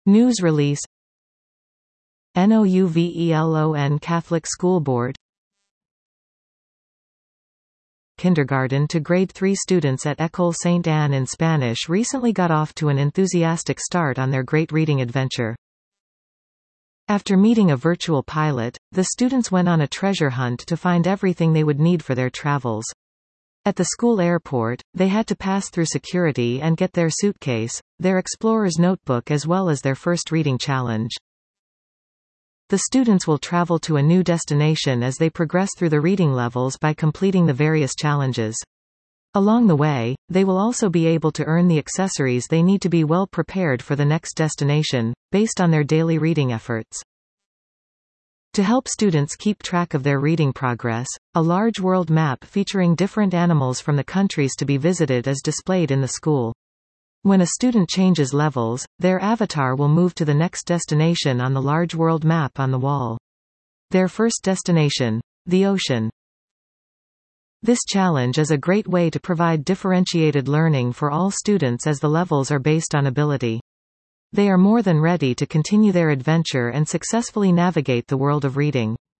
News release. NOUVELON Catholic School Board. Kindergarten to grade 3 students at École Sainte-Anne in Spanish recently got off to an enthusiastic start on their great reading adventure. After meeting a virtual pilot, the students went on a treasure hunt to find everything they would need for their travels. At the school airport, they had to pass through security and get their suitcase, their explorer's notebook as well as their first reading challenge. The students will travel to a new destination as they progress through the reading levels by completing the various challenges. Along the way, they will also be able to earn the accessories they need to be well prepared for the next destination, based on their daily reading efforts. To help students keep track of their reading progress, a large world map featuring different animals from the countries to be visited is displayed in the school. When a student changes levels, their avatar will move to the next destination on the large world map on the wall. Their first destination: the ocean. This challenge is a great way to provide differentiated learning for all students as the levels are based on ability. They are more than ready to continue their adventure and successfully navigate the world of reading.